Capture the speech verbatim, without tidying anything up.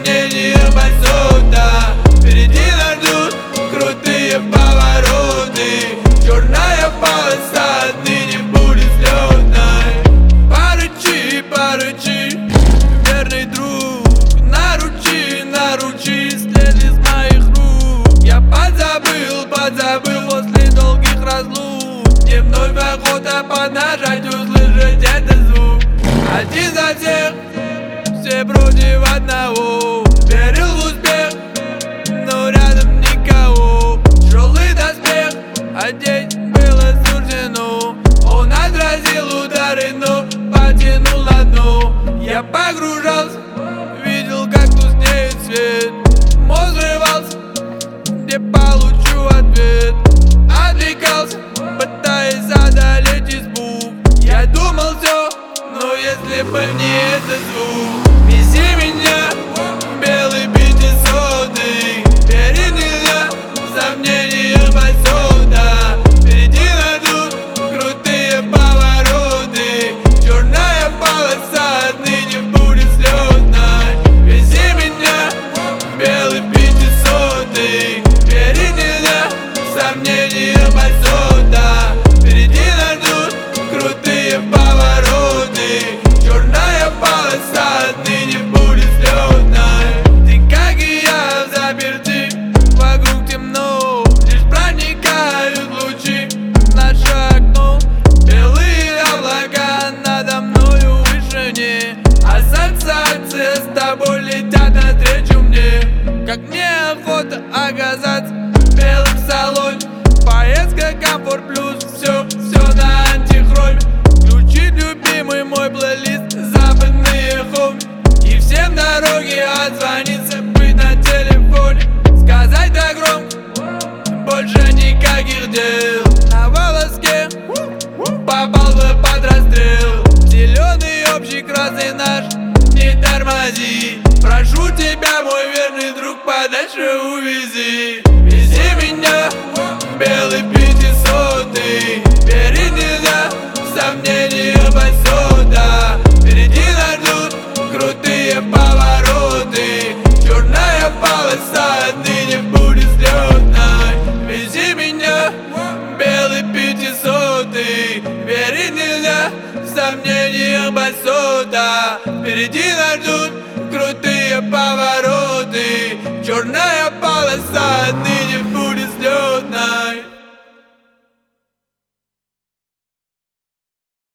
сомнениях бассота. Впереди нас ждут крутые повороты. Черная полоса отныне будет слетной. Порычи, порычи, верный друг, наручи, наручи след из моих рук. Я подзабыл, подзабыл после долгих разлук. Мне вновь охота поднажать, услышать этот звук. Один за всех, все против одного. Верил в успех, но рядом никого. Тяжелый доспех одеть было суждено. Он отразил удары, но потянул на дно. Я погружался, видел, как тускнеет свет. Мозг взрывался, где получу ответ. Отвлекался, пытаясь одолеть избу. Я думал все, но если бы не этот звук. Вези меня, белый пятисотый. Перед нельзя, сомнениях бассота. Впереди нас ждут крутые повороты. Черная полоса отныне будет слетной. Вези меня, белый пятисотый. Перед нельзя, сомнениях бассота. Впереди нас ждут крутые повороты. Черная полоса отныне будет слетной. Ты, как и я, заперты, вокруг темно. Лишь проникают лучи в наше окно. Белые облака надо мною в вышине. Ассоциации с тобой летят навстречу мне. Как мне охота оказаться белым в салоне. Поездка комфорт плюс, все, все на антихроме. Включи любимый мой плейлист, западные хоми. И всем дороги отзвониться, быть на телефоне. Сказать да громко, больше никаких дел. На волоске попал бы под расстрел. Зеленый общий красный наш, не тормози. Прошу тебя, мой верный друг, подальше увези. Вези меня, белый пятисотый. Перед нельзя, сомнениях бассота. Впереди нас ждут крутые повороты. Черная полоса отныне будет слетной. Вези меня, белый пятисотый. Верить нельзя, сомнениях бассота. Впереди нас ждут крутые повороты. Черная полоса отныне